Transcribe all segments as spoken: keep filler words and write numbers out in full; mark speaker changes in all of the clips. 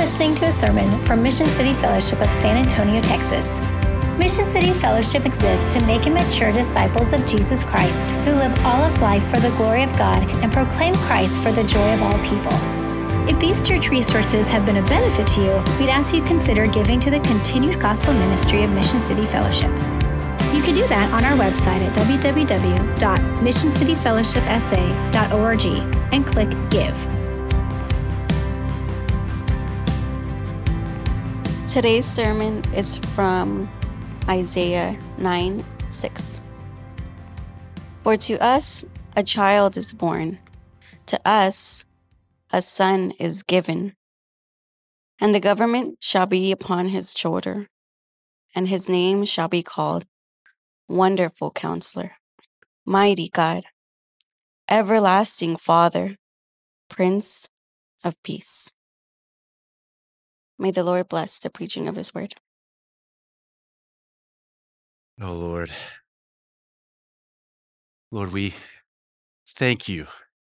Speaker 1: listening to a sermon from Mission City Fellowship of San Antonio, Texas. Mission City Fellowship exists to make and mature disciples of Jesus Christ who live all of life for the glory of God and proclaim Christ for the joy of all people. If these church resources have been a benefit to you, we'd ask you consider giving to the continued gospel ministry of Mission City Fellowship. You can do that on our website at w w w dot mission city fellowship s a dot org and click Give.
Speaker 2: Today's sermon is from Isaiah nine six. For to us a child is born, to us a son is given, and the government shall be upon his shoulder, and his name shall be called Wonderful Counselor, Mighty God, Everlasting Father, Prince of Peace. May the Lord bless the preaching of his word.
Speaker 3: Oh, Lord. Lord, we thank you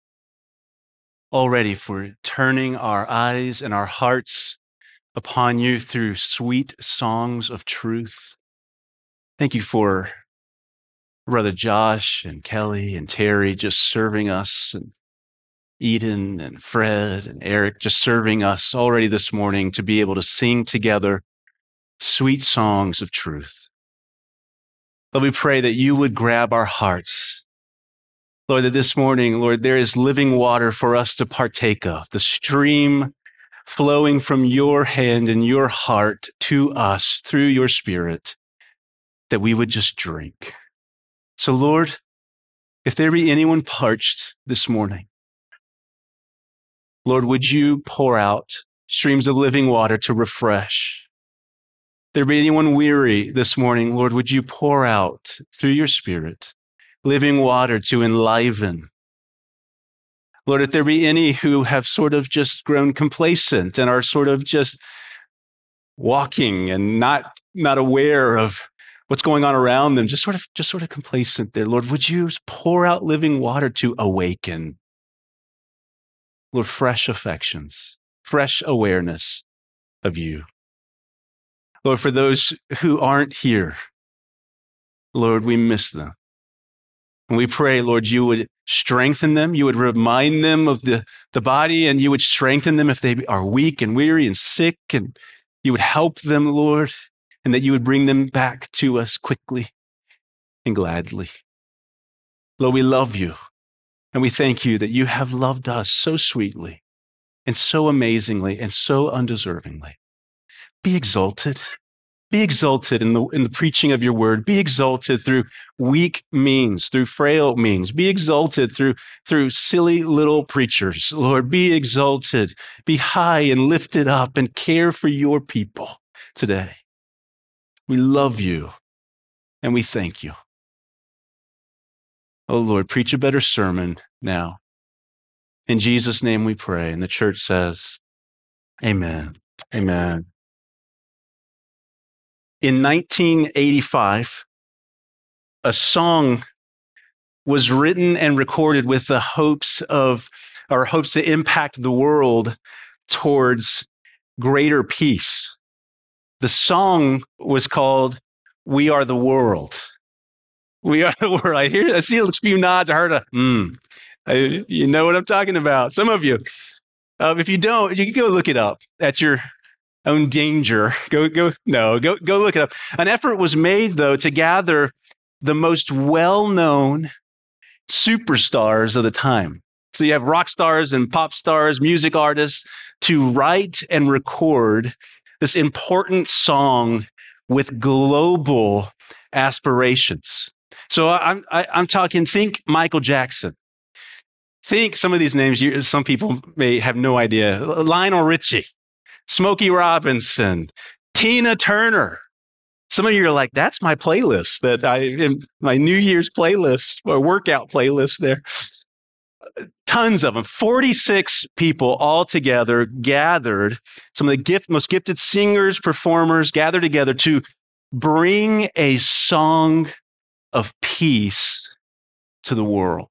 Speaker 3: already for turning our eyes and our hearts upon you through sweet songs of truth. Thank you for Brother Josh and Kelly and Terry just serving us, and Eden and Fred and Eric just serving us already this morning to be able to sing together sweet songs of truth. Lord, we pray that you would grab our hearts. Lord, that this morning, Lord, there is living water for us to partake of, the stream flowing from your hand and your heart to us through your Spirit, that we would just drink. So, Lord, if there be anyone parched this morning, Lord, would you pour out streams of living water to refresh? There be anyone weary this morning, Lord, would you pour out through your Spirit living water to enliven? Lord, if there be any who have sort of just grown complacent and are sort of just walking and not, not aware of what's going on around them, just sort of, just sort of complacent there, Lord, would you pour out living water to awaken? Lord, fresh affections, fresh awareness of you. Lord, for those who aren't here, Lord, we miss them. And we pray, Lord, you would strengthen them. You would remind them of the, the body, and you would strengthen them if they are weak and weary and sick, and you would help them, Lord, and that you would bring them back to us quickly and gladly. Lord, we love you, and we thank you that you have loved us so sweetly and so amazingly and so undeservingly. Be exalted. Be exalted in the in the preaching of your word. Be exalted through weak means, through frail means. Be exalted through, through silly little preachers. Lord, be exalted. Be high and lifted up and care for your people today. We love you and we thank you. Oh, Lord, preach a better sermon now. In Jesus' name we pray. And the church says, amen. Amen. In nineteen eighty-five, a song was written and recorded with the hopes of, or hopes to impact the world towards greater peace. The song was called "We Are the World." We are the world. I hear, I see a few nods. I heard a, hmm. I, you know what I'm talking about. Some of you. Um, if you don't, you can go look it up at your own danger. Go, go, no, go, go look it up. An effort was made, though, to gather the most well-known superstars of the time. So you have rock stars and pop stars, music artists, to write and record this important song with global aspirations. So I'm, I, I'm talking, think Michael Jackson. Think some of these names, you, some people may have no idea. Lionel Richie. Smokey Robinson, Tina Turner. Some of you are like, that's my playlist that I, in my New Year's playlist or workout playlist there. Tons of them, forty-six people all together gathered, some of the gift, most gifted singers, performers gathered together to bring a song of peace to the world.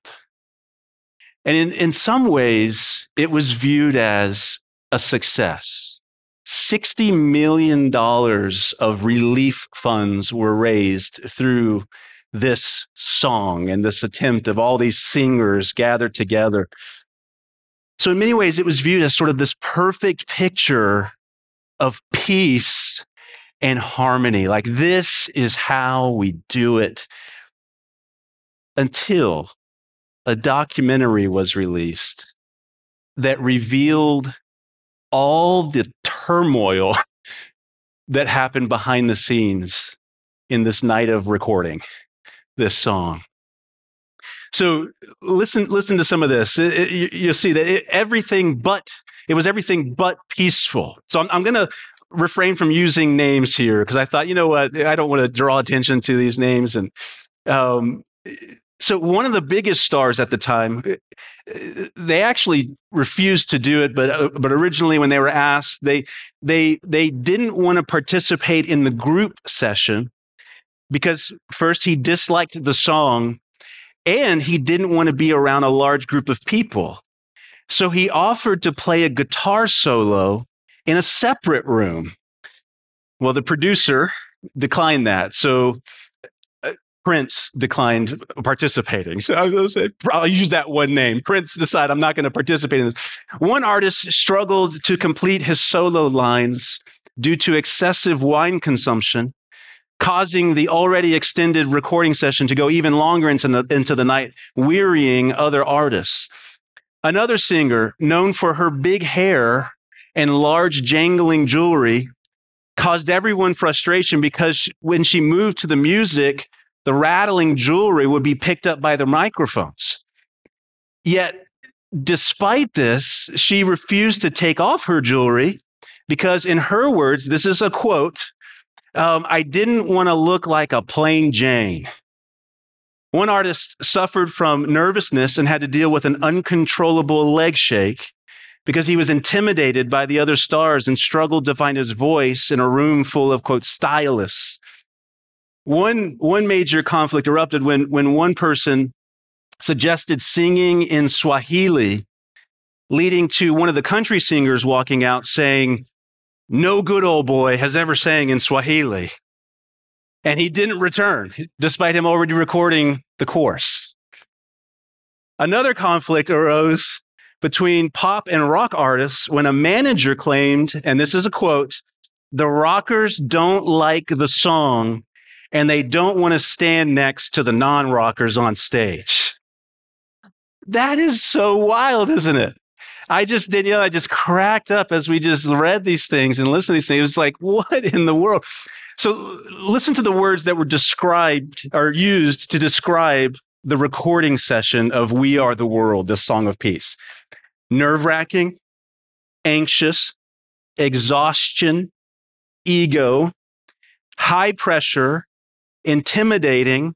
Speaker 3: And in, in some ways, it was viewed as a success. sixty million dollars of relief funds were raised through this song and this attempt of all these singers gathered together. So in many ways, it was viewed as sort of this perfect picture of peace and harmony. Like, this is how we do it. Until a documentary was released that revealed all the turmoil that happened behind the scenes in this night of recording this song. So listen, listen to some of this. It, it, you'll see that it, everything but, it was everything but peaceful. So I'm, I'm going to refrain from using names here because I thought, you know what, I don't want to draw attention to these names. And um, so one of the biggest stars at the time, they actually refused to do it, but uh, but originally when they were asked, they they they didn't want to participate in the group session because first he disliked the song and he didn't want to be around a large group of people. So he offered to play a guitar solo in a separate room. Well, the producer declined that. So uh, Prince declined participating. So I was say, I'll use that one name. Prince decided, I'm not going to participate in this. One artist struggled to complete his solo lines due to excessive wine consumption, causing the already extended recording session to go even longer into the, into the night, wearying other artists. Another singer, known for her big hair and large jangling jewelry, caused everyone frustration because when she moved to the music, the rattling jewelry would be picked up by the microphones. Yet, despite this, she refused to take off her jewelry because, in her words, this is a quote, um, I didn't want to look like a plain Jane. One artist suffered from nervousness and had to deal with an uncontrollable leg shake because he was intimidated by the other stars and struggled to find his voice in a room full of, quote, stylists. One, one major conflict erupted when, when one person suggested singing in Swahili, leading to one of the country singers walking out saying, no good old boy has ever sang in Swahili. And he didn't return, despite him already recording the chorus. Another conflict arose between pop and rock artists when a manager claimed, and this is a quote, the rockers don't like the song and they don't want to stand next to the non-rockers on stage. That is so wild, isn't it? I just did, you know, I just cracked up as we just read these things and listened to these things. It was like, what in the world? So listen to the words that were described or used to describe the recording session of We Are the World, this song of peace. Nerve-wracking, anxious, exhaustion, ego, high pressure, intimidating,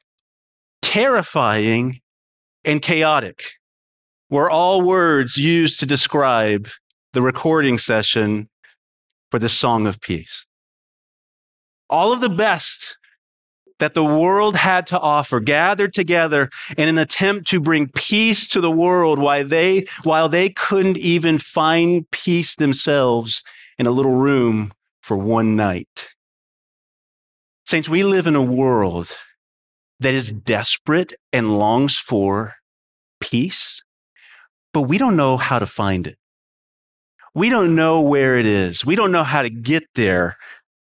Speaker 3: terrifying, and chaotic were all words used to describe the recording session for the Song of Peace. All of the best that the world had to offer gathered together in an attempt to bring peace to the world while they, while they couldn't even find peace themselves in a little room for one night. Saints, we live in a world that is desperate and longs for peace, but we don't know how to find it. We don't know where it is. We don't know how to get there.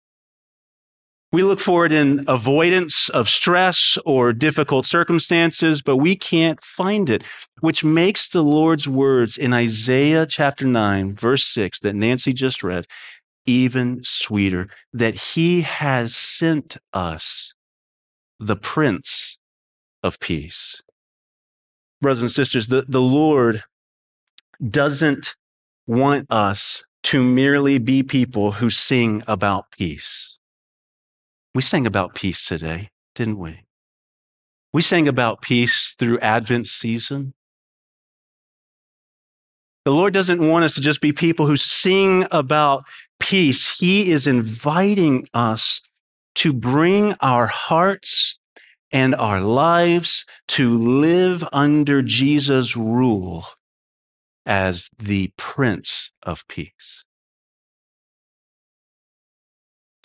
Speaker 3: We look for it in avoidance of stress or difficult circumstances, but we can't find it, which makes the Lord's words in Isaiah chapter nine, verse six, that Nancy just read, even sweeter, that he has sent us the Prince of Peace. Brothers and sisters, the, the Lord doesn't want us to merely be people who sing about peace. We sang about peace today, didn't we? We sang about peace through Advent season. The Lord doesn't want us to just be people who sing about peace. He is inviting us to bring our hearts and our lives to live under Jesus' rule as the Prince of Peace.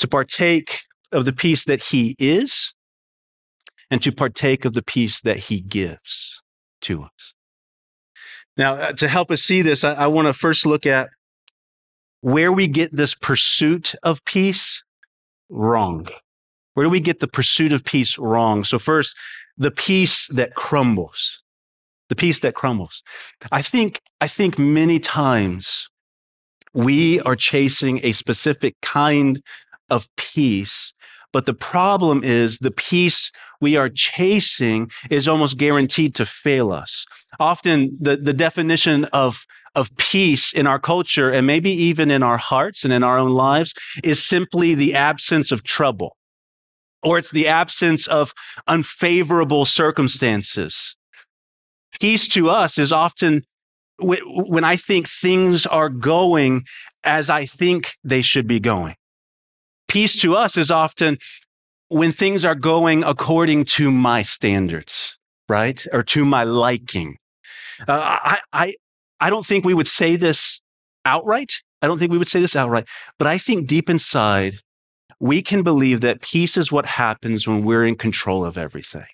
Speaker 3: to partake of the peace that he is, and to partake of the peace that he gives to us. Now, uh, to help us see this, I, I want to first look at where we get this pursuit of peace wrong. Where do we get the pursuit of peace wrong? So first, the peace that crumbles. The peace that crumbles. I think, I think many times we are chasing a specific kind of peace, but the problem is the peace we are chasing is almost guaranteed to fail us. Often the, the definition of, of peace in our culture, and maybe even in our hearts and in our own lives, is simply the absence of trouble, or it's the absence of unfavorable circumstances. Peace to us is often when I think things are going as I think they should be going. Peace to us is often when things are going according to my standards, right? Or to my liking. Uh, I, I, I don't think we would say this outright. I don't think we would say this outright, but I think deep inside, we can believe that peace is what happens when we're in control of everything.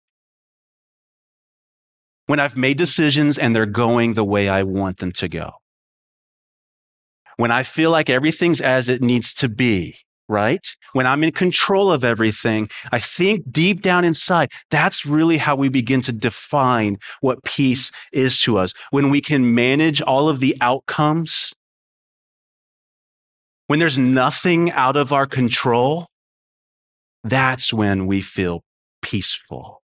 Speaker 3: When I've made decisions and they're going the way I want them to go. When I feel like everything's as it needs to be, right? When I'm in control of everything, I think deep down inside, that's really how we begin to define what peace is to us. When we can manage all of the outcomes, when there's nothing out of our control, that's when we feel peaceful.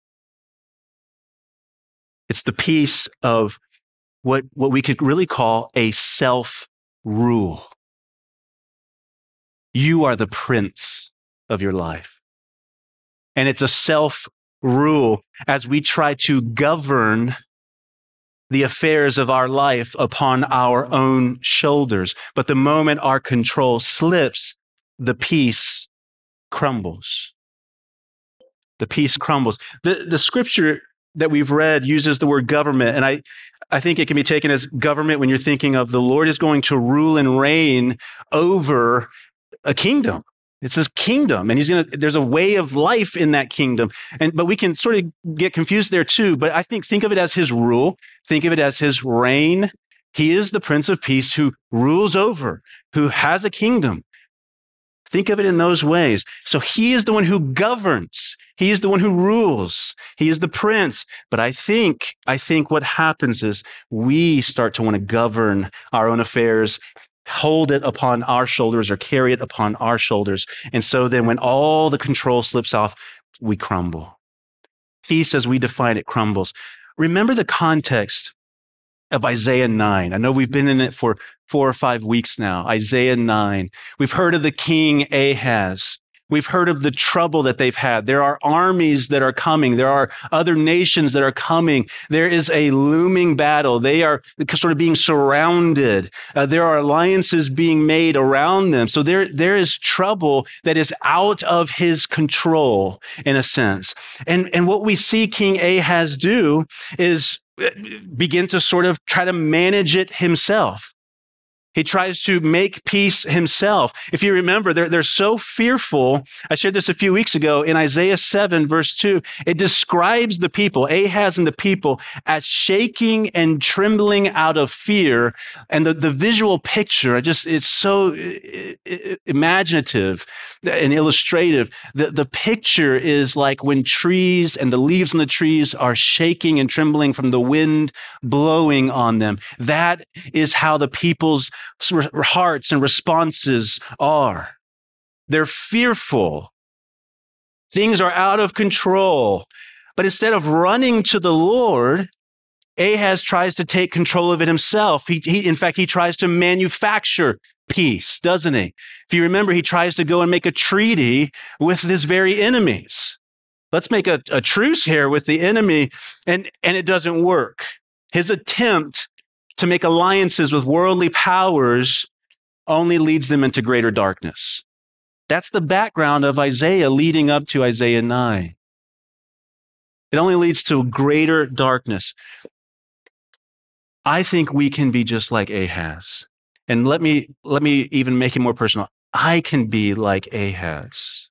Speaker 3: It's the peace of what, what we could really call a self-rule. You are the prince of your life. And it's a self-rule as we try to govern the affairs of our life upon our own shoulders. But the moment our control slips, the peace crumbles. The peace crumbles. The, the scripture that we've read uses the word government, and I, I think it can be taken as government when you're thinking of the Lord is going to rule and reign over a kingdom. It's his kingdom, and he's going to, there's a way of life in that kingdom. And, but we can sort of get confused there too. But I think, think of it as his rule. Think of it as his reign. He is the Prince of Peace who rules over, who has a kingdom. Think of it in those ways. So he is the one who governs. He is the one who rules. He is the prince. But I think, I think what happens is we start to want to govern our own affairs, hold it upon our shoulders or carry it upon our shoulders. And so then when all the control slips off, we crumble. Peace, as we define it, crumbles. Remember the context of Isaiah nine. I know we've been in it for four or five weeks now. Isaiah nine. We've heard of the king Ahaz. We've heard of the trouble that they've had. There are armies that are coming. There are other nations that are coming. There is a looming battle. They are sort of being surrounded. Uh, there are alliances being made around them. So there, there is trouble that is out of his control, in a sense. And, and what we see King Ahaz do is begin to sort of try to manage it himself. He tries to make peace himself. If you remember, they're, they're so fearful. I shared this a few weeks ago in Isaiah seven, verse two. It describes the people, Ahaz and the people, as shaking and trembling out of fear. And the, the visual picture, I just, it's so imaginative and illustrative. The, the picture is like when trees and the leaves on the trees are shaking and trembling from the wind blowing on them. That is how the people's hearts and responses are. They're fearful. Things are out of control. But instead of running to the Lord, Ahaz tries to take control of it himself. He, he, in fact, he tries to manufacture peace, doesn't he? If you remember, he tries to go and make a treaty with his very enemies. Let's make a, a truce here with the enemy, and, and it doesn't work. His attempt to make alliances with worldly powers only leads them into greater darkness. That's the background of Isaiah leading up to Isaiah nine. It only leads to greater darkness. I think we can be just like Ahaz. And let me, let me even make it more personal. I can be like Ahaz.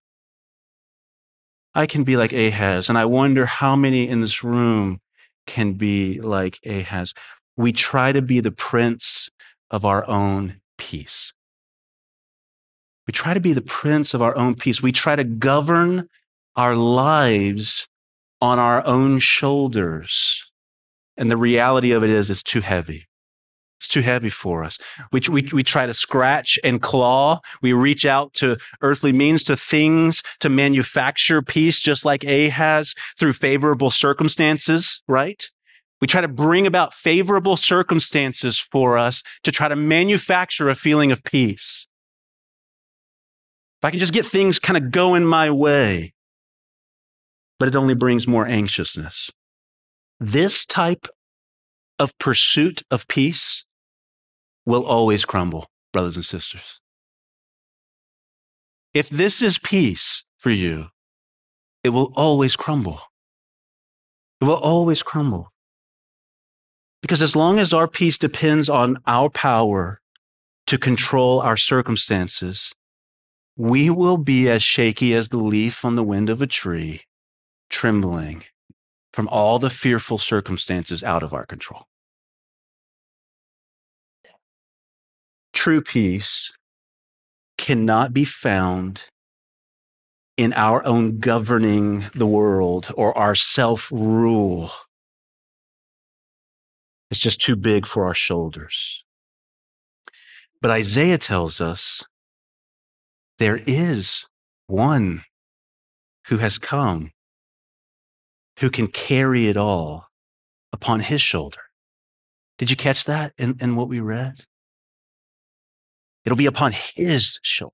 Speaker 3: I can be like Ahaz. And I wonder how many in this room can be like Ahaz. We try to be the prince of our own peace. We try to be the prince of our own peace. We try to govern our lives on our own shoulders. And the reality of it is, it's too heavy. It's too heavy for us. We, we, we try to scratch and claw. We reach out to earthly means, to things, to manufacture peace, just like Ahaz, through favorable circumstances, right? We try to bring about favorable circumstances for us to try to manufacture a feeling of peace. If I can just get things kind of going my way, but it only brings more anxiousness. This type of pursuit of peace will always crumble, brothers and sisters. If this is peace for you, it will always crumble. It will always crumble. Because as long as our peace depends on our power to control our circumstances, we will be as shaky as the leaf on the wind of a tree, trembling from all the fearful circumstances out of our control. True peace cannot be found in our own governing the world or our self-rule. It's just too big for our shoulders. But Isaiah tells us there is one who has come who can carry it all upon his shoulder. Did you catch that in, in what we read? It'll be upon his shoulder.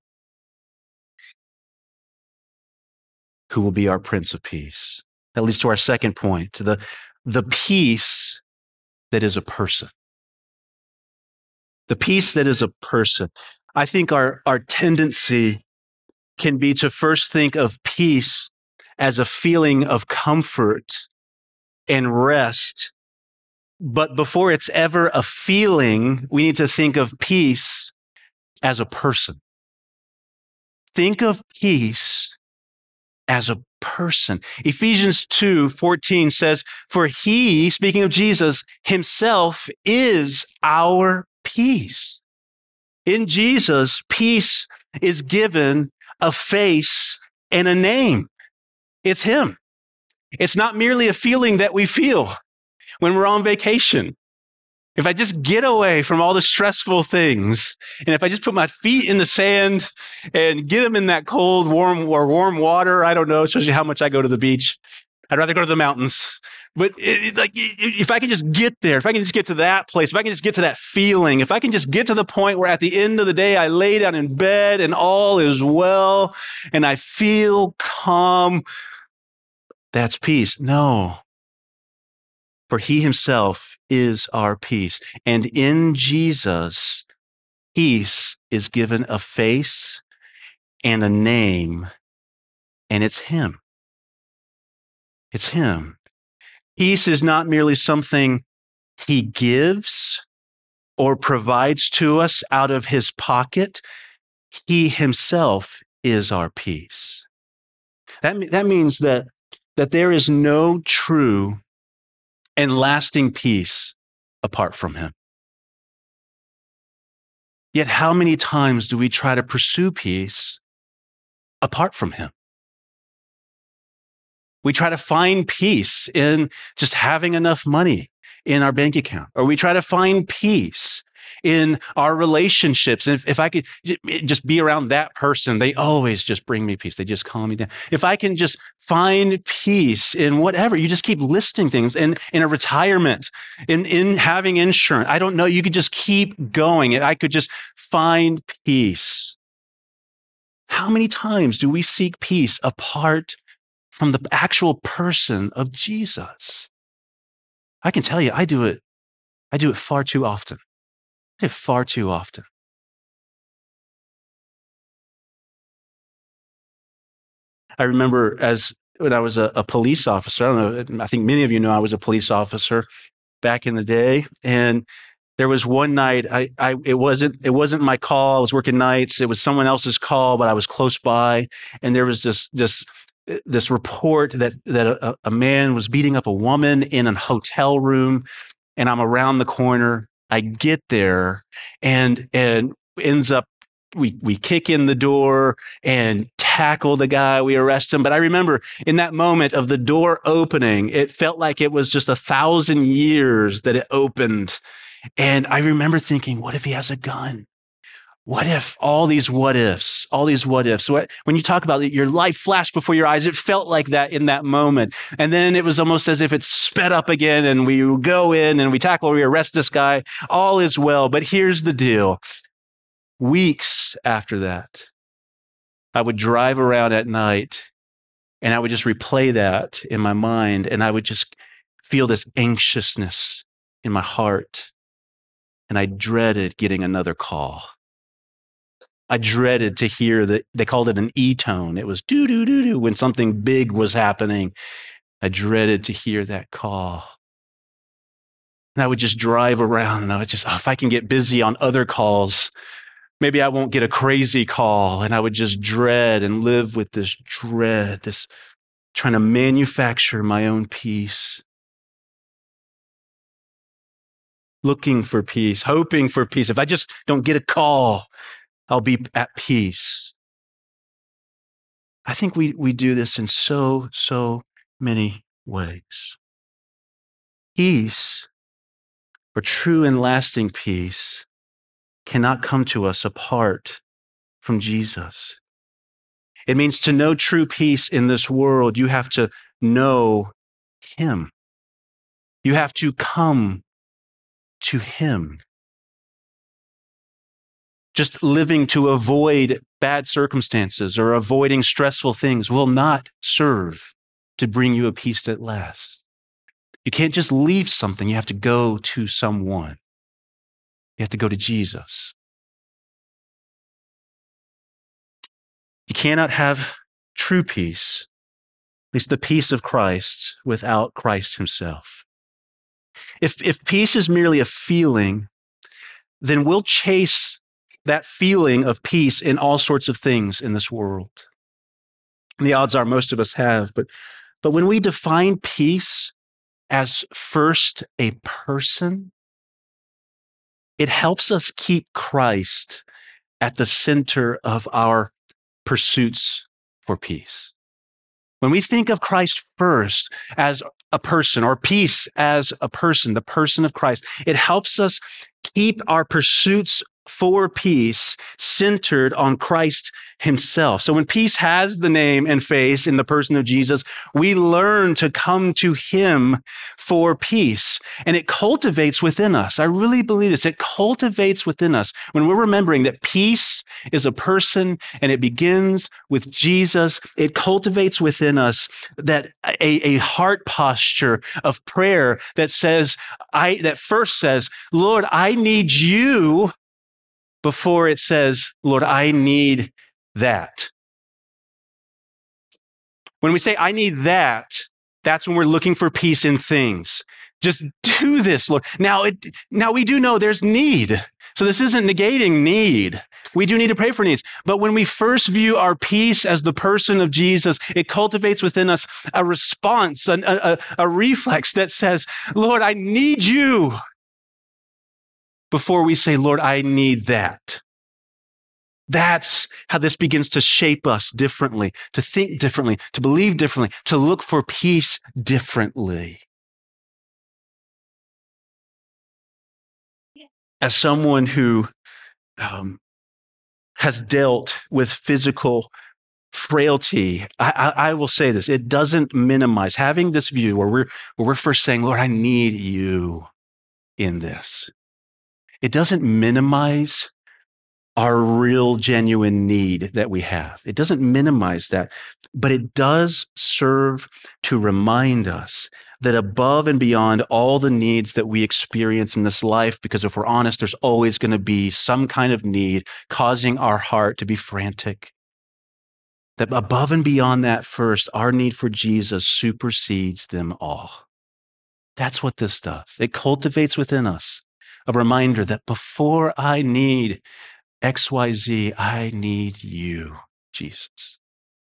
Speaker 3: Who will be our Prince of Peace? That leads to our second point, to the, the peace that is a person. The peace that is a person. I think our, our tendency can be to first think of peace as a feeling of comfort and rest. But before it's ever a feeling, we need to think of peace as a person. Think of peace as a person. Ephesians two fourteen says, for he, speaking of Jesus, himself is our peace. In Jesus, peace is given a face and a name. It's him. It's not merely a feeling that we feel when we're on vacation. If I just get away from all the stressful things, and if I just put my feet in the sand and get them in that cold, warm, or warm water, I don't know, it shows you how much I go to the beach. I'd rather go to the mountains. But it, it, like, if I can just get there, if I can just get to that place, if I can just get to that feeling, if I can just get to the point where at the end of the day, I lay down in bed and all is well, and I feel calm, that's peace. No. For he himself is our peace. And in Jesus, peace is given a face and a name, and it's him. It's him. Peace is not merely something he gives or provides to us out of his pocket. He himself is our peace. That, that means that, that there is no true and lasting peace apart from him. Yet how many times do we try to pursue peace apart from him? We try to find peace in just having enough money in our bank account, or we try to find peace in our relationships. And if, if I could just be around that person, they always just bring me peace. They just calm me down. If I can just find peace in whatever, you just keep listing things in, in a retirement, in, in having insurance. I don't know. You could just keep going. I could just find peace. How many times do we seek peace apart from the actual person of Jesus? I can tell you, I do it. I do it far too often. I do it far too often. I remember as when I was a, a police officer, I don't know, I think many of you know I was a police officer back in the day. And There was one night, I, I, it wasn't, it wasn't my call. I was working nights. It was someone else's call, but I was close by. And there was this, this, this report that, that a, a man was beating up a woman in a hotel room. And I'm around the corner. I get there and, and ends up, we, we kick in the door and tackle the guy. We arrest him. But I remember in that moment of the door opening, it felt like it was just a thousand years that it opened. And I remember thinking, what if he has a gun? What if all these what ifs, all these what ifs, what, when you talk about it, your life flashed before your eyes, it felt like that in that moment. And then it was almost as if it sped up again and we go in and we tackle, we arrest this guy. All is well. But here's the deal. Weeks after that, I would drive around at night and I would just replay that in my mind. And I would just feel this anxiousness in my heart. And I dreaded getting another call. I dreaded to hear that they called it an E-tone. It was doo doo doo doo when something big was happening. I dreaded to hear that call. And I would just drive around and I would just, oh, if I can get busy on other calls, maybe I won't get a crazy call. And I would just dread and live with this dread, this trying to manufacture my own peace. Looking for peace, hoping for peace. If I just don't get a call, I'll be at peace. I think we, we do this in so, so many ways. Peace, or true and lasting peace, cannot come to us apart from Jesus. It means to know true peace in this world, you have to know him. You have to come to him. Just living to avoid bad circumstances or avoiding stressful things will not serve to bring you a peace that lasts. You can't just leave something. You have to go to someone. You have to go to Jesus. You cannot have true peace, at least the peace of Christ, without Christ himself. If, if peace is merely a feeling, then we'll chase that feeling of peace in all sorts of things in this world. And the odds are most of us have. But, but when we define peace as first a person, it helps us keep Christ at the center of our pursuits for peace. When we think of Christ first as a person, or peace as a person, the person of Christ, it helps us keep our pursuits for peace centered on Christ himself. So when peace has the name and face in the person of Jesus, we learn to come to him for peace. And it cultivates within us. I really believe this. It cultivates within us when we're remembering that peace is a person and it begins with Jesus. It cultivates within us that a, a heart posture of prayer that says, I, that first says, Lord, I need you, before it says, Lord, I need that. When we say, I need that, that's when we're looking for peace in things. Just do this, Lord. Now, it, now we do know there's need. So this isn't negating need. We do need to pray for needs. But when we first view our peace as the person of Jesus, it cultivates within us a response, a, a, a reflex that says, Lord, I need you. Before we say, Lord, I need that. That's how this begins to shape us differently, to think differently, to believe differently, to look for peace differently. As someone who um, has dealt with physical frailty, I, I, I will say this, it doesn't minimize having this view where we're, where we're first saying, Lord, I need you in this. It doesn't minimize our real, genuine need that we have. It doesn't minimize that, but it does serve to remind us that above and beyond all the needs that we experience in this life, because if we're honest, there's always going to be some kind of need causing our heart to be frantic. That above and beyond that first, our need for Jesus supersedes them all. That's what this does. It cultivates within us a reminder that before I need X Y Z, I need you, Jesus.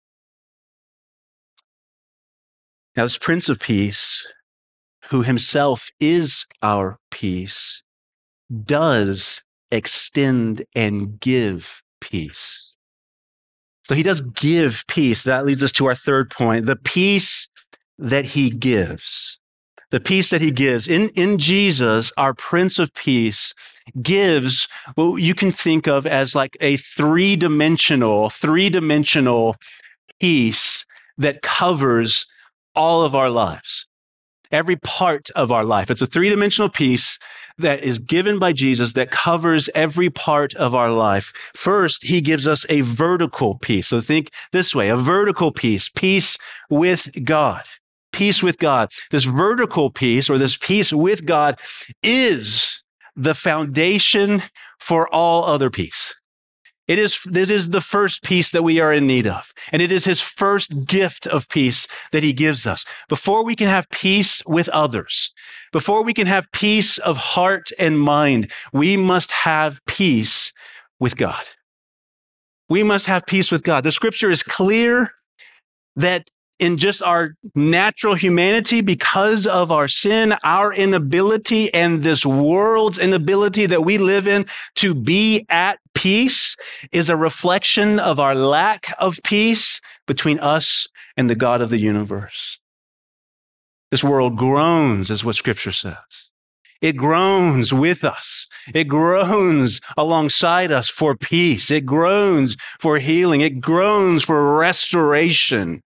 Speaker 3: Now, this Prince of Peace, who himself is our peace, does extend and give peace. So he does give peace. That leads us to our third point, the peace that he gives. The peace that he gives. In, in Jesus, our Prince of Peace gives what you can think of as like a three-dimensional, three-dimensional peace that covers all of our lives, every part of our life. It's a three-dimensional peace that is given by Jesus that covers every part of our life. First, he gives us a vertical peace. So think this way, a vertical peace, peace with God. Peace with God. This vertical peace, or this peace with God, is the foundation for all other peace. It is, it is the first peace that we are in need of. And it is his first gift of peace that he gives us. Before we can have peace with others, before we can have peace of heart and mind, we must have peace with God. We must have peace with God. The scripture is clear that in just our natural humanity, because of our sin, our inability and this world's inability that we live in to be at peace is a reflection of our lack of peace between us and the God of the universe. This world groans, is what scripture says. It groans with us. It groans alongside us for peace. It groans for healing. It groans for restoration.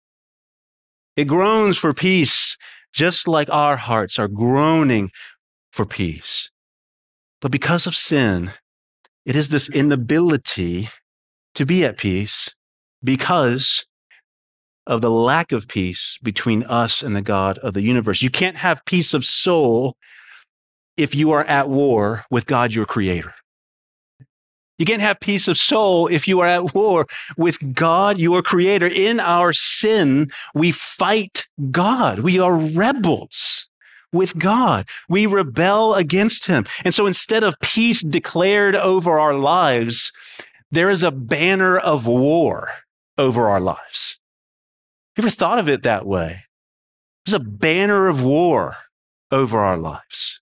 Speaker 3: It groans for peace, just like our hearts are groaning for peace. But because of sin, it is this inability to be at peace because of the lack of peace between us and the God of the universe. You can't have peace of soul if you are at war with God, your creator. You can't have peace of soul if you are at war with God, your creator. In our sin, we fight God. We are rebels with God. We rebel against him. And so instead of peace declared over our lives, there is a banner of war over our lives. You ever thought of it that way? There's a banner of war over our lives.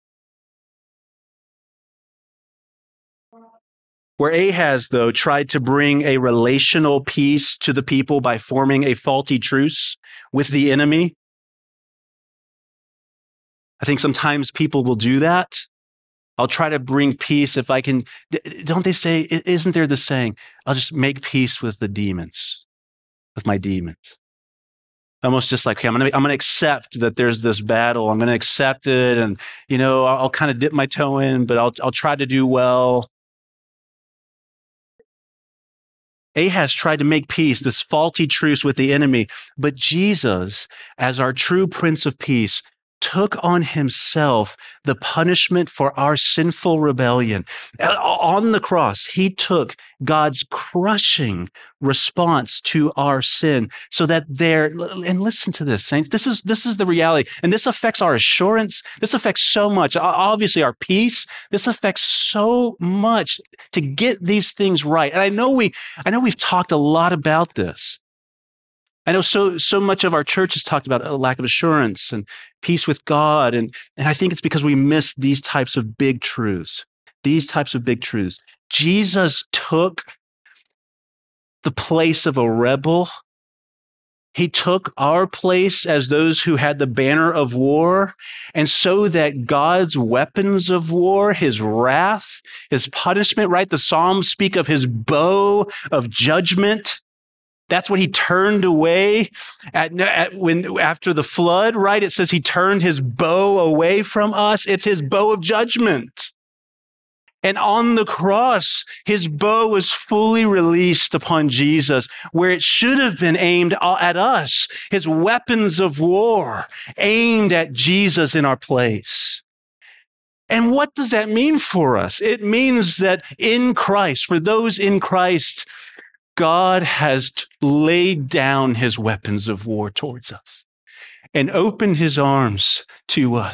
Speaker 3: Where Ahaz, though, tried to bring a relational peace to the people by forming a faulty truce with the enemy, I think sometimes people will do that. I'll try to bring peace if I can. Don't they say, isn't there the saying, I'll just make peace with the demons, with my demons? Almost just like, okay, I'm going to I'm going to accept that there's this battle. I'm going to accept it. And, you know, I'll, I'll kind of dip my toe in, but I'll I'll try to do well. Ahaz tried to make peace, this faulty truce with the enemy, but Jesus, as our true Prince of Peace, took on himself the punishment for our sinful rebellion. On the cross, he took God's crushing response to our sin so that there, and listen to this, saints, this is, this is the reality, and this affects our assurance. This affects so much, obviously our peace. This affects so much to get these things right. And I know we, I know we've talked a lot about this. I know so so much of our church has talked about a lack of assurance and peace with God. And, and I think it's because we miss these types of big truths, these types of big truths. Jesus took the place of a rebel. He took our place as those who had the banner of war. And so that God's weapons of war, his wrath, his punishment, right? The Psalms speak of his bow of judgment. That's what he turned away at, at when after the flood, right? It says he turned his bow away from us. It's his bow of judgment. And on the cross, his bow was fully released upon Jesus, where it should have been aimed at us. His weapons of war aimed at Jesus in our place. And what does that mean for us? It means that in Christ, for those in Christ, God has laid down his weapons of war towards us and opened his arms to us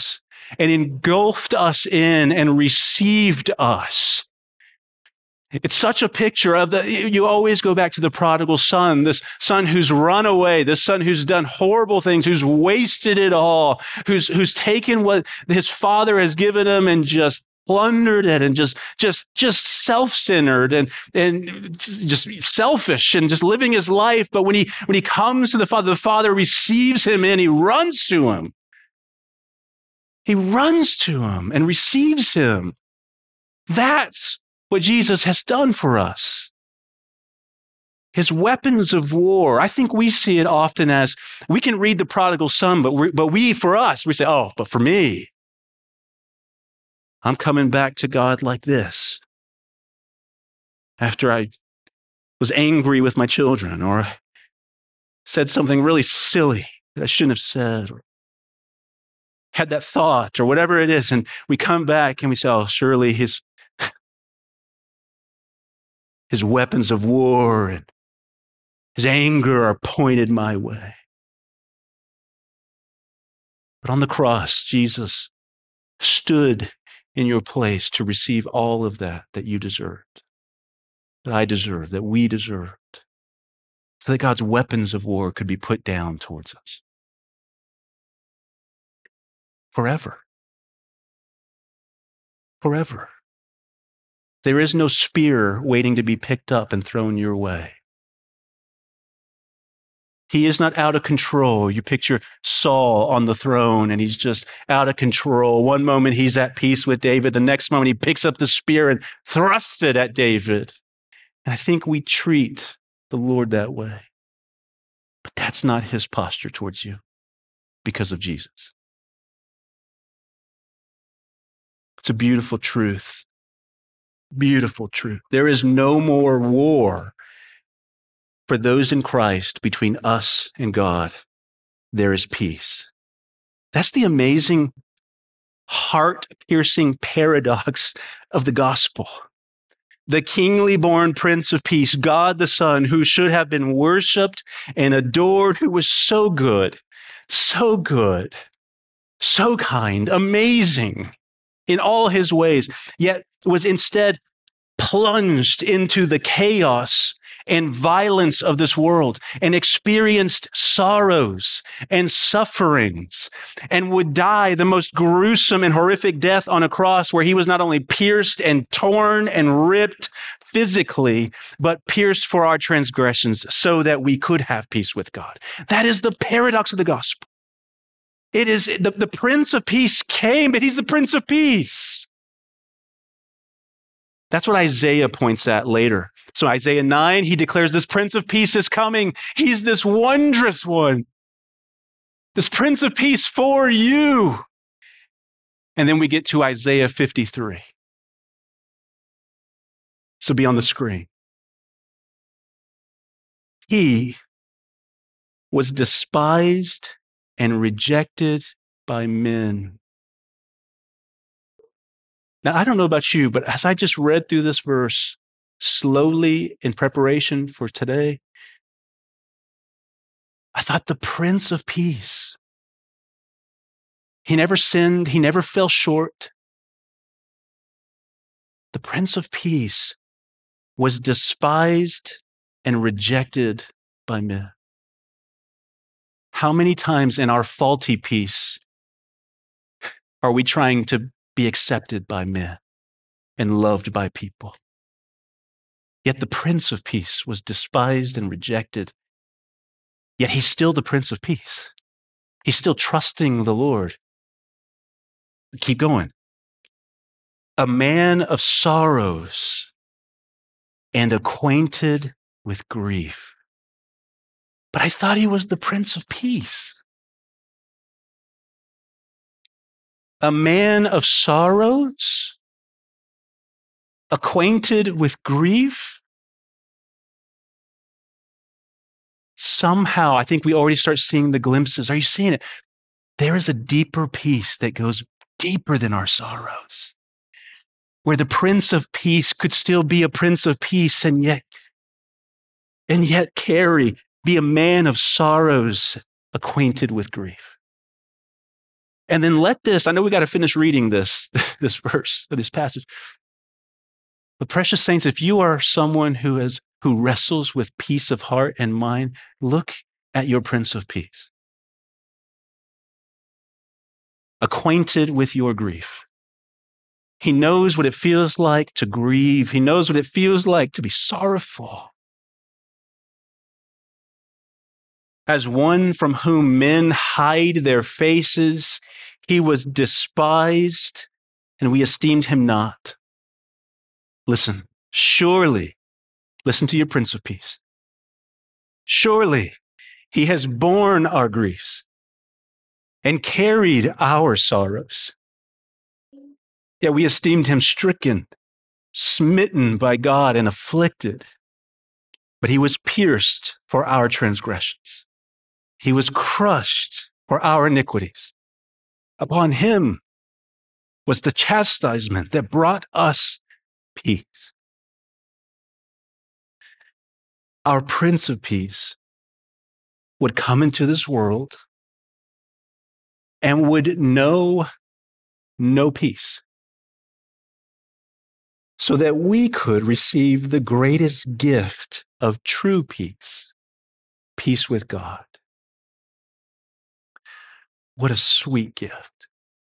Speaker 3: and engulfed us in and received us. It's such a picture of the, you always go back to the prodigal son, this son who's run away, this son who's done horrible things, who's wasted it all, who's, who's taken what his father has given him and just plundered it and just, just, just self-centered and, and just selfish and just living his life. But when he, when he comes to the father, the father receives him and he runs to him. He runs to him and receives him. That's what Jesus has done for us. His weapons of war. I think we see it often as, we can read the prodigal son, but we, but we, for us, we say, oh, but for me, I'm coming back to God like this. After I was angry with my children, or said something really silly that I shouldn't have said, or had that thought, or whatever it is, and we come back and we say, oh, surely his His weapons of war and his anger are pointed my way. But on the cross, Jesus stood in your place to receive all of that that you deserved, that I deserved, that we deserved, so that God's weapons of war could be put down towards us forever. Forever. There is no spear waiting to be picked up and thrown your way. He is not out of control. You picture Saul on the throne and he's just out of control. One moment he's at peace with David. The next moment he picks up the spear and thrusts it at David. And I think we treat the Lord that way. But that's not his posture towards you because of Jesus. It's a beautiful truth. Beautiful truth. There is no more war for those in Christ between us and God. There is peace. That's the amazing, heart-piercing paradox of the gospel. The kingly born Prince of Peace, God the Son, who should have been worshiped and adored, who was so good, so good, so kind, amazing in all his ways, yet was instead plunged into the chaos and violence of this world and experienced sorrows and sufferings and would die the most gruesome and horrific death on a cross, where he was not only pierced and torn and ripped physically, but pierced for our transgressions so that we could have peace with God. That is the paradox of the gospel. It is the, the Prince of Peace came, but he's the Prince of Peace. That's what Isaiah points at later. So Isaiah nine, he declares this Prince of Peace is coming. He's this wondrous one. This Prince of Peace for you. And then we get to Isaiah fifty-three. So be on the screen. He was despised and rejected by men. Now, I don't know about you, but as I just read through this verse slowly in preparation for today, I thought the Prince of Peace. He never sinned. He never fell short. The Prince of Peace was despised and rejected by men. How many times in our faulty peace are we trying to be accepted by men and loved by people? Yet the Prince of Peace was despised and rejected. Yet he's still the Prince of Peace. He's still trusting the Lord. Keep going. A man of sorrows and acquainted with grief. But I thought he was the Prince of Peace. A man of sorrows, acquainted with grief. Somehow, I think we already start seeing the glimpses. Are you seeing it? There is a deeper peace that goes deeper than our sorrows, where the Prince of Peace could still be a Prince of Peace and yet, and yet carry, be a man of sorrows, acquainted with grief. And then let this, I know we got to finish reading this, this verse, or this passage. But precious saints, if you are someone who has who wrestles with peace of heart and mind, look at your Prince of Peace. Acquainted with your grief. He knows what it feels like to grieve. He knows what it feels like to be sorrowful. As one from whom men hide their faces, he was despised, and we esteemed him not. Listen, surely, listen to your Prince of Peace. Surely he has borne our griefs and carried our sorrows. Yet we esteemed him stricken, smitten by God, and afflicted. But he was pierced for our transgressions. He was crushed for our iniquities. Upon him was the chastisement that brought us peace. Our Prince of Peace would come into this world and would know no peace, so that we could receive the greatest gift of true peace, peace with God. What a sweet gift.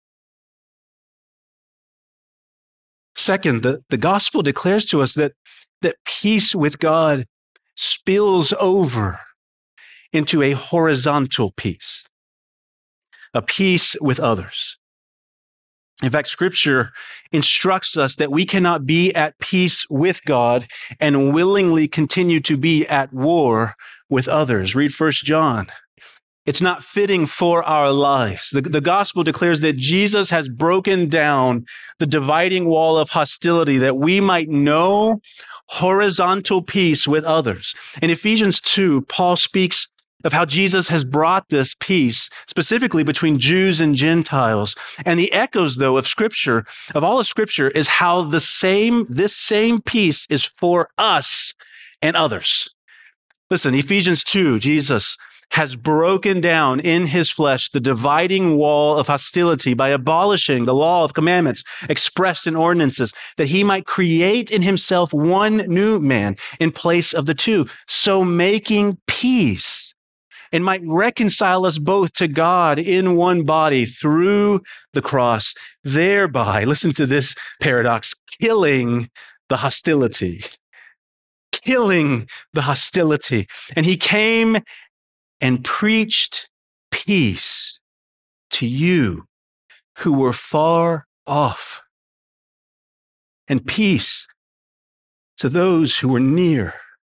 Speaker 3: Second, the, the gospel declares to us that, that peace with God spills over into a horizontal peace, a peace with others. In fact, Scripture instructs us that we cannot be at peace with God and willingly continue to be at war with others. Read First John. It's not fitting for our lives. The, the gospel declares that Jesus has broken down the dividing wall of hostility that we might know horizontal peace with others. In Ephesians two, Paul speaks of how Jesus has brought this peace specifically between Jews and Gentiles. And the echoes, though, of Scripture, of all of Scripture, is how the same, this same peace is for us and others. Listen, Ephesians two, Jesus has broken down in his flesh the dividing wall of hostility by abolishing the law of commandments expressed in ordinances, that he might create in himself one new man in place of the two, so making peace, and might reconcile us both to God in one body through the cross, thereby, listen to this paradox, killing the hostility. Killing the hostility. And he came and preached peace to you who were far off, and peace to those who were near.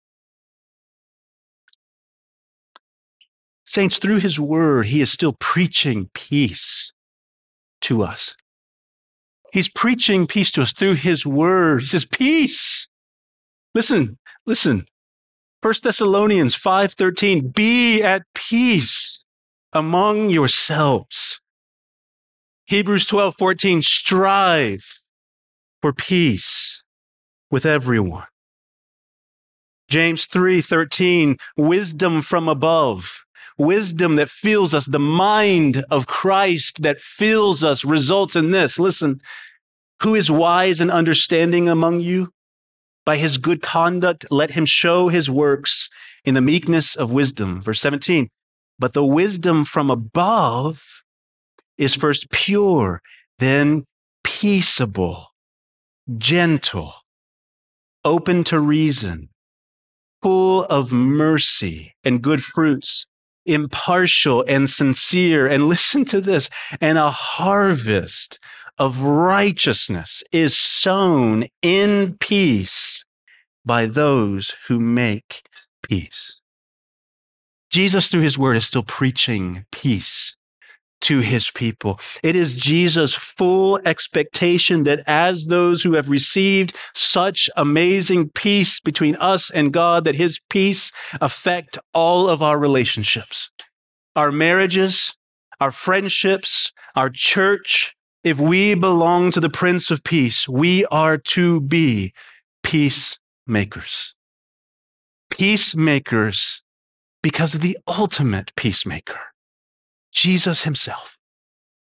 Speaker 3: Saints, through his word, he is still preaching peace to us. He's preaching peace to us through his word. He says, peace. Listen, listen. First Thessalonians five thirteen, be at peace among yourselves. Hebrews twelve fourteen, strive for peace with everyone. James three thirteen, wisdom from above. Wisdom that fills us, the mind of Christ that fills us, results in this. Listen, who is wise and understanding among you? By his good conduct, let him show his works in the meekness of wisdom. Verse seventeen, but the wisdom from above is first pure, then peaceable, gentle, open to reason, full of mercy and good fruits, impartial and sincere. And listen to this, and a harvest of righteousness is sown in peace by those who make peace. Jesus, through his word, is still preaching peace to his people. It is Jesus' full expectation that as those who have received such amazing peace between us and God, that his peace affect all of our relationships, our marriages, our friendships, our church. If we belong to the Prince of Peace, we are to be peacemakers. Peacemakers because of the ultimate peacemaker, Jesus himself.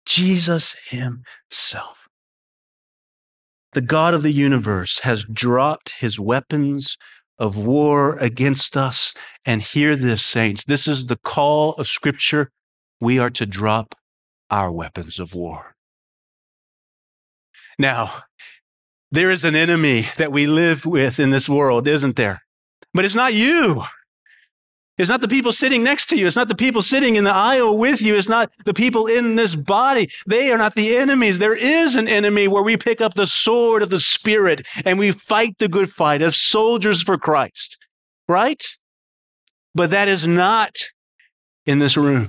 Speaker 3: Jesus himself. The God of the universe has dropped his weapons of war against us. And hear this, saints. This is the call of Scripture. We are to drop our weapons of war. Now, there is an enemy that we live with in this world, isn't there? But it's not you. It's not the people sitting next to you. It's not the people sitting in the aisle with you. It's not the people in this body. They are not the enemies. There is an enemy where we pick up the sword of the Spirit and we fight the good fight as soldiers for Christ, right? But that is not in this room.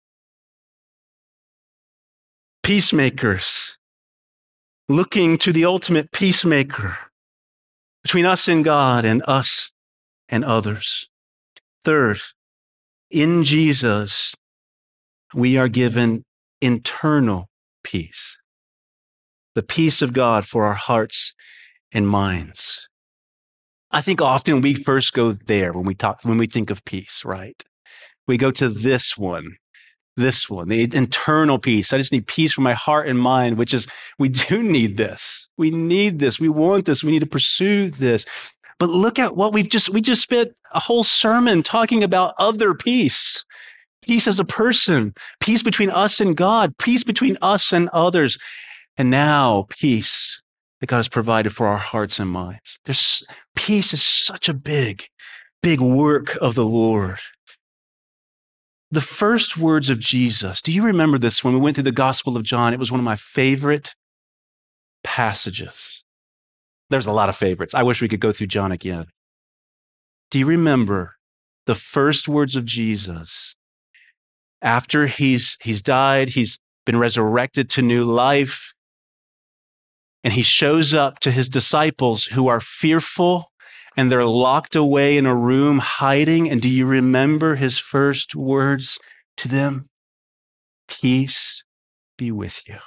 Speaker 3: Peacemakers, looking to the ultimate peacemaker between us and God and us and others. Third, in Jesus, we are given internal peace, the peace of God for our hearts and minds. I think often we first go there when we talk, when we think of peace, right? We go to this one, this one, the internal peace. I just need peace for my heart and mind, which is, we do need this. We need this. We want this. We need to pursue this. But look at what we've just, we just spent a whole sermon talking about other peace. Peace as a person, peace between us and God, peace between us and others. And now peace that God has provided for our hearts and minds. There's, peace is such a big, big work of the Lord. The first words of Jesus, do you remember this when we went through the Gospel of John? It was one of my favorite passages. There's a lot of favorites. I wish we could go through John again. Do you remember the first words of Jesus after he's, he's died, he's been resurrected to new life, and he shows up to his disciples who are fearful and they're locked away in a room hiding. And do you remember his first words to them? Peace be with you.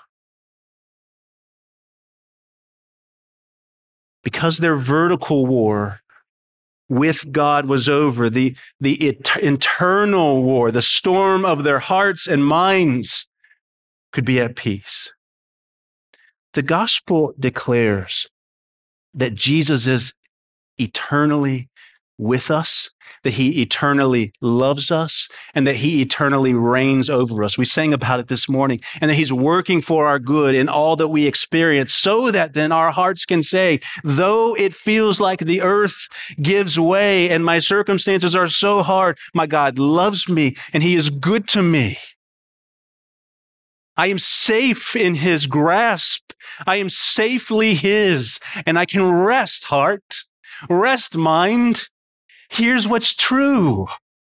Speaker 3: Because their vertical war with God was over, the, the it, internal war, the storm of their hearts and minds could be at peace. The gospel declares that Jesus is eternally with us, that he eternally loves us, and that he eternally reigns over us. We sang about it this morning, and that he's working for our good in all that we experience, so that then our hearts can say, though it feels like the earth gives way and my circumstances are so hard, my God loves me and he is good to me. I am safe in his grasp. I am safely his, and I can rest, heart, rest, mind. Here's what's true.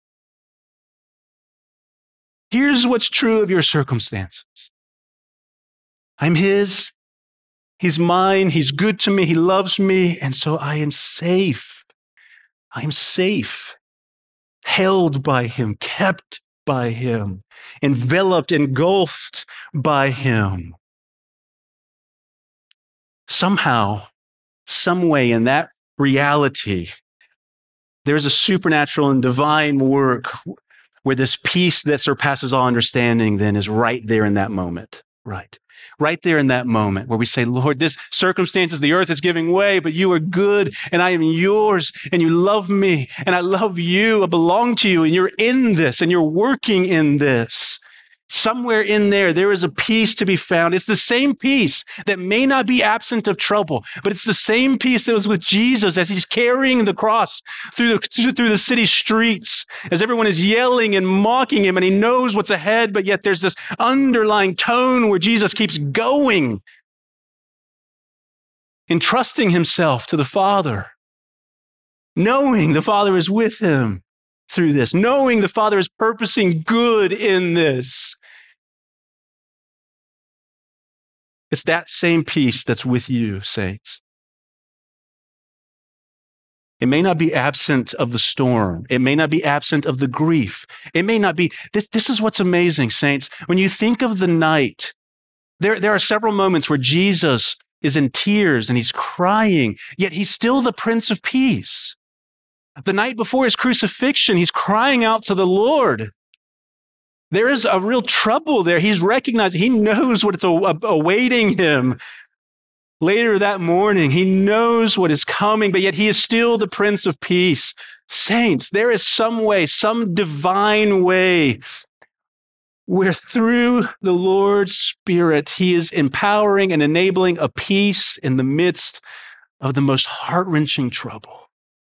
Speaker 3: Here's what's true of your circumstances. I'm his. He's mine. He's good to me. He loves me. And so I am safe. I am safe, held by him, kept by him, enveloped, engulfed by him. Somehow, some way in that reality, there's a supernatural and divine work where this peace that surpasses all understanding then is right there in that moment, right? Right there in that moment where we say, Lord, this circumstances, the earth is giving way, but you are good and I am yours and you love me and I love you. I belong to you and you're in this and you're working in this. Somewhere in there, there is a peace to be found. It's the same peace that may not be absent of trouble, but it's the same peace that was with Jesus as he's carrying the cross through the, through the city streets, as everyone is yelling and mocking him, and he knows what's ahead, but yet there's this underlying tone where Jesus keeps going, entrusting himself to the Father, knowing the Father is with him through this, knowing the Father is purposing good in this. It's that same peace that's with you, saints. It may not be absent of the storm. It may not be absent of the grief. It may not be, this, this is what's amazing, saints. When you think of the night, there, there are several moments where Jesus is in tears and he's crying, yet he's still the Prince of Peace. The night before his crucifixion, he's crying out to the Lord. There is a real trouble there. He's recognized, he knows what it's awaiting him later that morning. He knows what is coming, but yet he is still the Prince of Peace. Saints, there is some way, some divine way where through the Lord's Spirit, he is empowering and enabling a peace in the midst of the most heart-wrenching trouble.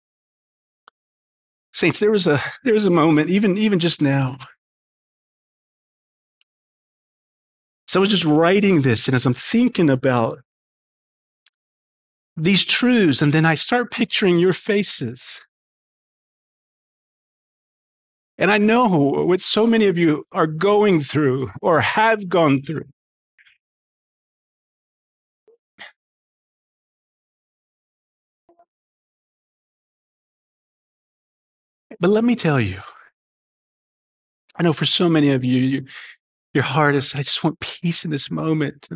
Speaker 3: Saints, there was a, there was a moment, even, even just now. So I was just writing this, and as I'm thinking about these truths, and then I start picturing your faces. And I know what so many of you are going through or have gone through. But let me tell you, I know for so many of you, you your heart is, I just want peace in this moment.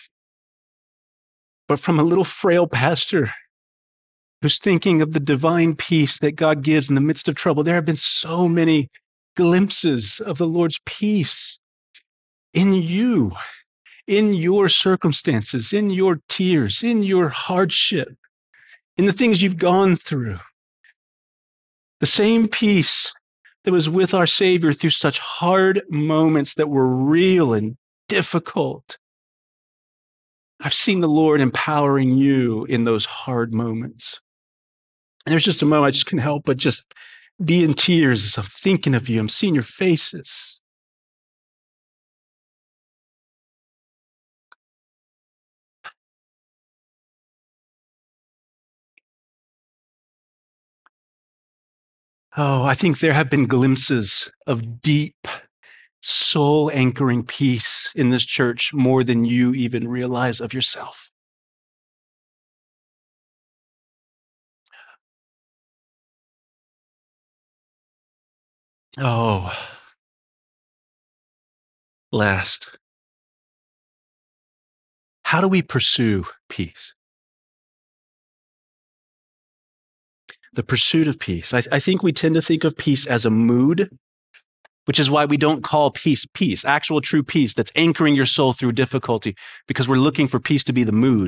Speaker 3: But from a little frail pastor who's thinking of the divine peace that God gives in the midst of trouble, there have been so many glimpses of the Lord's peace in you, in your circumstances, in your tears, in your hardship, in the things you've gone through. The same peace that was with our Savior through such hard moments that were real and difficult. I've seen the Lord empowering you in those hard moments. And there's just a moment I just couldn't help but just be in tears as I'm thinking of you. I'm seeing your faces. Oh, I think there have been glimpses of deep, soul-anchoring peace in this church more than you even realize of yourself. Oh, last. How do we pursue peace? The pursuit of peace. I, I think we tend to think of peace as a mood, which is why we don't call peace peace, actual true peace that's anchoring your soul through difficulty, because we're looking for peace to be the mood.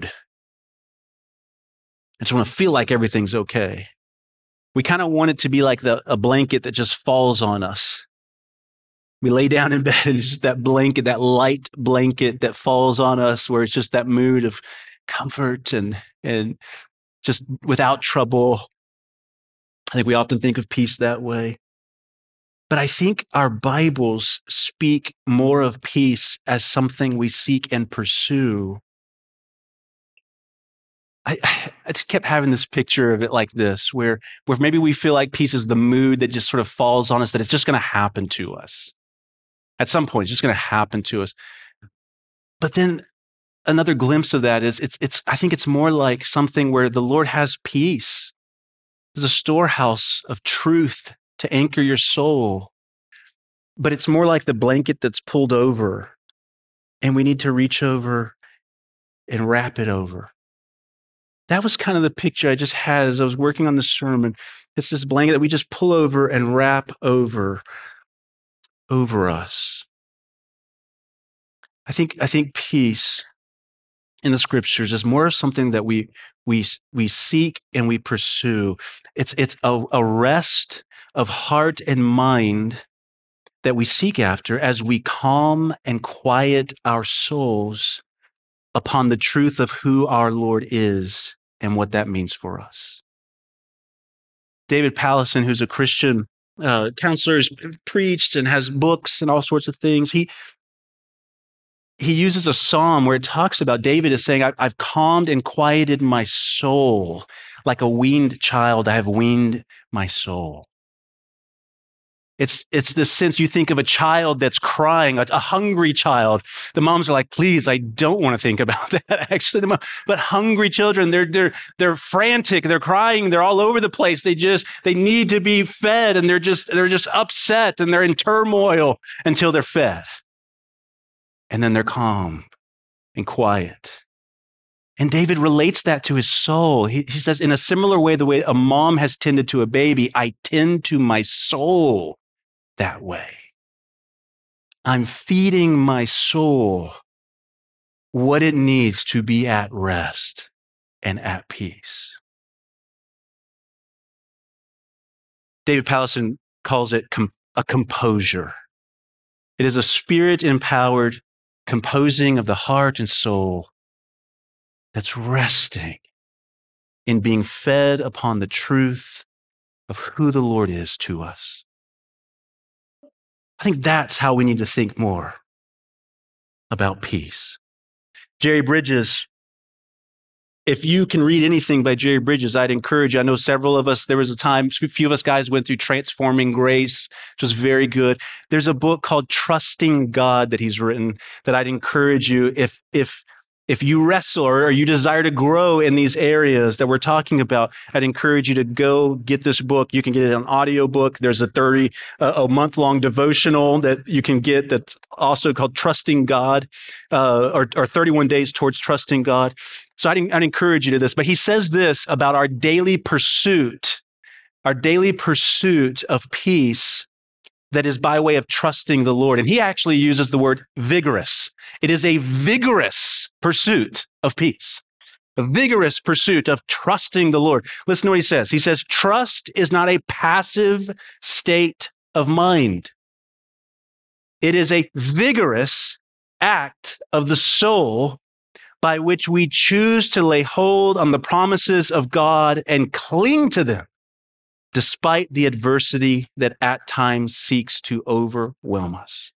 Speaker 3: I just want to feel like everything's okay. We kind of want it to be like the, a blanket that just falls on us. We lay down in bed and it's just that blanket, that light blanket that falls on us, where it's just that mood of comfort and, and just without trouble. I think we often think of peace that way. But I think our Bibles speak more of peace as something we seek and pursue. I, I just kept having this picture of it like this, where, where maybe we feel like peace is the mood that just sort of falls on us, that it's just going to happen to us. At some point, it's just going to happen to us. But then another glimpse of that is, it's, it's, I think it's more like something where the Lord has peace. There's a storehouse of truth to anchor your soul. But it's more like the blanket that's pulled over, and we need to reach over and wrap it over. That was kind of the picture I just had as I was working on the sermon. It's this blanket that we just pull over and wrap over, over us. I think, I think peace in the scriptures is more of something that we, we, we seek and we pursue. It's, it's a, a rest of heart and mind that we seek after as we calm and quiet our souls upon the truth of who our Lord is and what that means for us. David Pallison, who's a Christian uh, counselor, has preached and has books and all sorts of things. He he uses a psalm where it talks about David is saying, I've calmed and quieted my soul. Like a weaned child, I have weaned my soul. It's, it's this sense, you think of a child that's crying, a, a hungry child. The moms are like, please, I don't want to think about that, actually. The mom, but hungry children, they're, they're, they're frantic, they're crying, they're all over the place. They just, they need to be fed, and they're just, they're just upset, and they're in turmoil until they're fed. And then they're calm and quiet. And David relates that to his soul. He, he says, in a similar way, the way a mom has tended to a baby, I tend to my soul that way. I'm feeding my soul what it needs to be at rest and at peace. David Powlison calls it com- a composure. It is a spirit-empowered composing of the heart and soul that's resting in being fed upon the truth of who the Lord is to us. I think that's how we need to think more about peace. Jerry Bridges, if you can read anything by Jerry Bridges, I'd encourage you. I know several of us, there was a time, a few of us guys went through Transforming Grace, which was very good. There's a book called Trusting God that he's written that I'd encourage you, if, if, if you wrestle or you desire to grow in these areas that we're talking about, I'd encourage you to go get this book. You can get it on audio book. There's a thirty, uh, a month-long devotional that you can get that's also called Trusting God, uh, or, or thirty-one Days Towards Trusting God. So I'd, I'd encourage you to this. But he says this about our daily pursuit, our daily pursuit of peace that is by way of trusting the Lord. And he actually uses the word vigorous. It is a vigorous pursuit of peace, a vigorous pursuit of trusting the Lord. Listen to what he says. He says, trust is not a passive state of mind. It is a vigorous act of the soul by which we choose to lay hold on the promises of God and cling to them, despite the adversity that at times seeks to overwhelm us.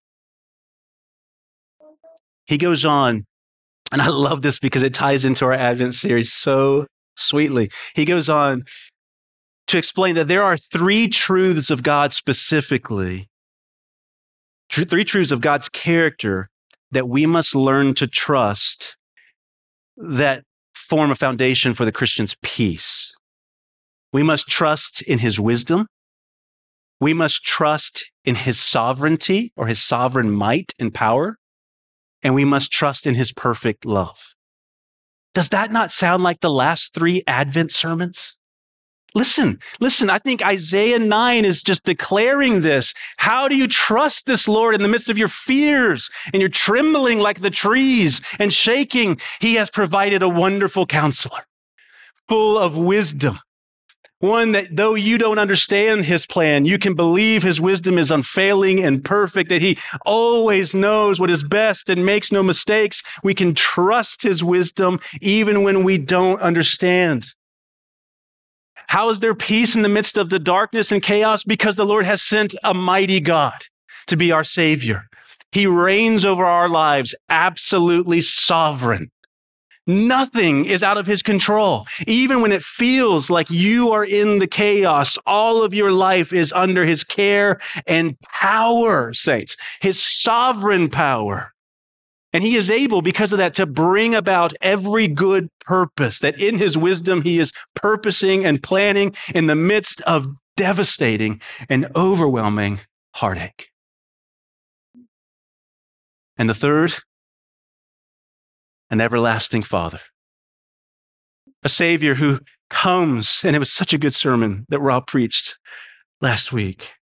Speaker 3: He goes on, and I love this because it ties into our Advent series so sweetly. He goes on to explain that there are three truths of God specifically, tr- three truths of God's character that we must learn to trust that form a foundation for the Christian's peace. We must trust in his wisdom. We must trust in his sovereignty or his sovereign might and power. And we must trust in his perfect love. Does that not sound like the last three Advent sermons? Listen, listen, I think Isaiah nine is just declaring this. How do you trust this Lord in the midst of your fears and you're trembling like the trees and shaking? He has provided a wonderful counselor, full of wisdom. One that though you don't understand his plan, you can believe his wisdom is unfailing and perfect, that he always knows what is best and makes no mistakes. We can trust his wisdom even when we don't understand. How is there peace in the midst of the darkness and chaos? Because the Lord has sent a mighty God to be our Savior. He reigns over our lives, absolutely sovereign. Nothing is out of his control. Even when it feels like you are in the chaos, all of your life is under his care and power, saints, his sovereign power. And he is able, because of that, to bring about every good purpose that in his wisdom he is purposing and planning in the midst of devastating and overwhelming heartache. And the third, an everlasting Father, a Savior who comes, and it was such a good sermon that Rob preached last week,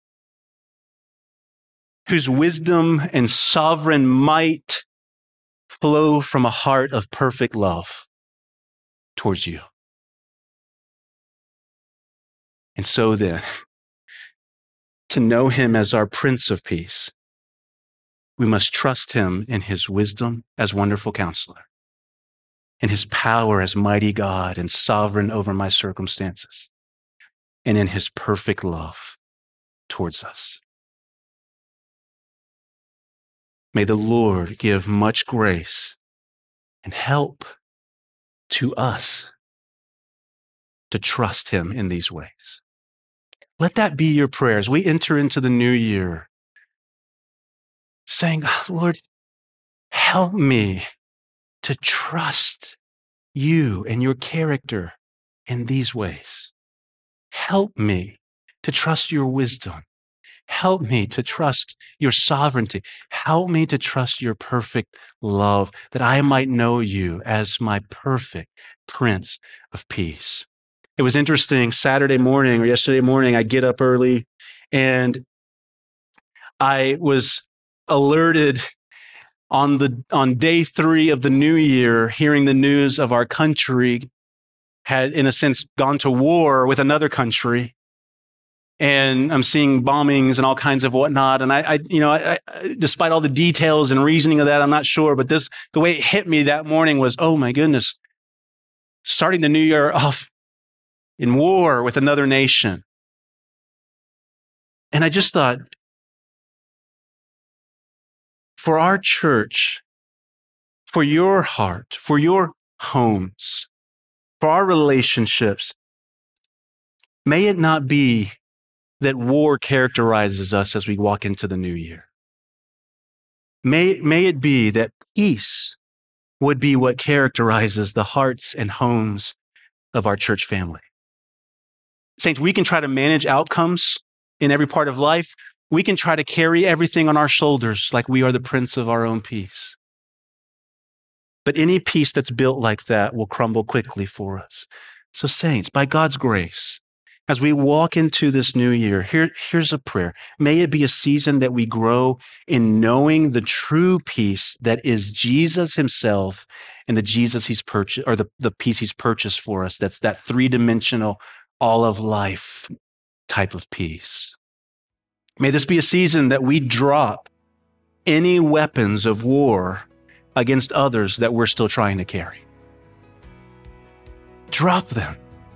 Speaker 3: whose wisdom and sovereign might flow from a heart of perfect love towards you. And so then, to know him as our Prince of Peace, we must trust him in his wisdom as wonderful counselor, in his power as mighty God and sovereign over my circumstances, and in his perfect love towards us. May the Lord give much grace and help to us to trust him in these ways. Let that be your prayer as we enter into the new year, saying, Lord, help me to trust you and your character in these ways. Help me to trust your wisdom. Help me to trust your sovereignty. Help me to trust your perfect love, that I might know you as my perfect Prince of Peace. It was interesting, Saturday morning or yesterday morning, I get up early and I was alerted on the on day three of the new year, hearing the news of our country had, in a sense, gone to war with another country. And I'm seeing bombings and all kinds of whatnot. And I, I you know, I, I, despite all the details and reasoning of that, I'm not sure. But this, the way it hit me that morning was, oh my goodness, starting the new year off in war with another nation. And I just thought, for our church, for your heart, for your homes, for our relationships, may it not be that war characterizes us as we walk into the new year. May, may it be that peace would be what characterizes the hearts and homes of our church family. Saints, we can try to manage outcomes in every part of life. We can try to carry everything on our shoulders like we are the prince of our own peace. But any peace that's built like that will crumble quickly for us. So saints, by God's grace, as we walk into this new year, here, here's a prayer. May it be a season that we grow in knowing the true peace that is Jesus himself and the Jesus he's purchased, or the, the peace he's purchased for us. That's that three-dimensional, all of life type of peace. May this be a season that we drop any weapons of war against others that we're still trying to carry. Drop them.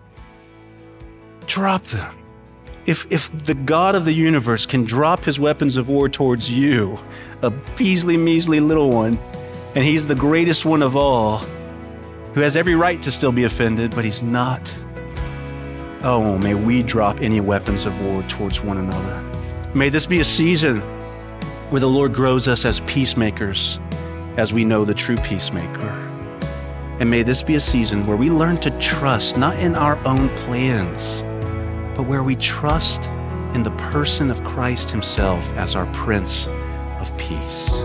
Speaker 3: Drop them. If, if the God of the universe can drop his weapons of war towards you, a measly, measly little one, and he's the greatest one of all, who has every right to still be offended, but he's not. Oh, may we drop any weapons of war towards one another. May this be a season where the Lord grows us as peacemakers, as we know the true peacemaker. And may this be a season where we learn to trust, not in our own plans, but where we trust in the person of Christ himself as our Prince of Peace.